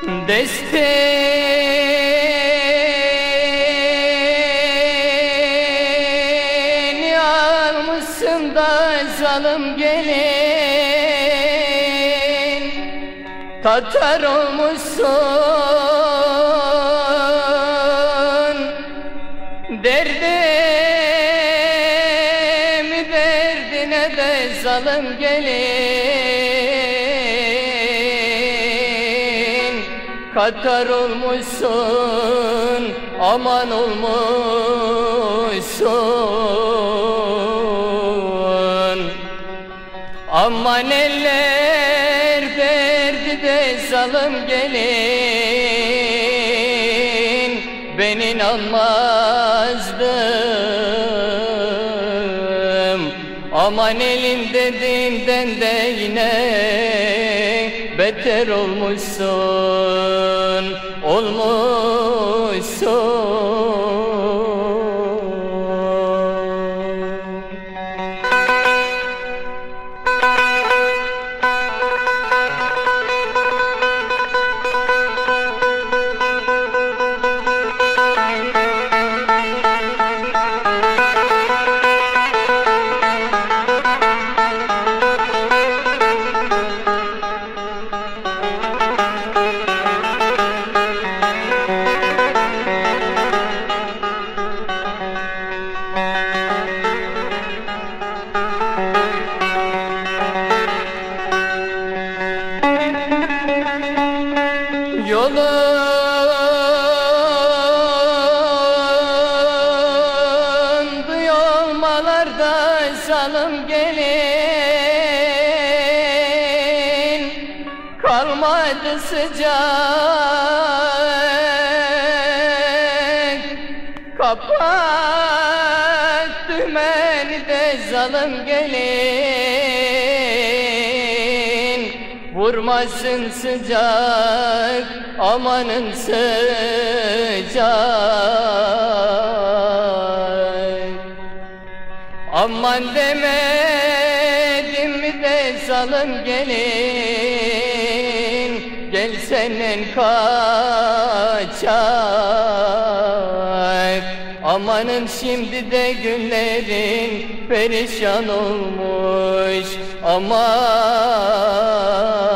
Destini almışsın da zalim gelin, Tatar olmuşsun. Derdimi derdine de zalim gelin, Tatar olmuşsun, aman olmuşsun. Aman eller verdi de zalim gelin, ben inanmazdım. Aman elim dediğinden de yine beter olmuşsun, olmuşsun. Yolundu yolmalarda zalim gelin, kalmadı sıcak, kapat dümeni de zalim gelin. Vurmasın sıcak, amanın sıcak. Aman demedim mi de zalim gelin, gel senden kaçak. Amanın şimdi de günlerin perişan olmuş, aman.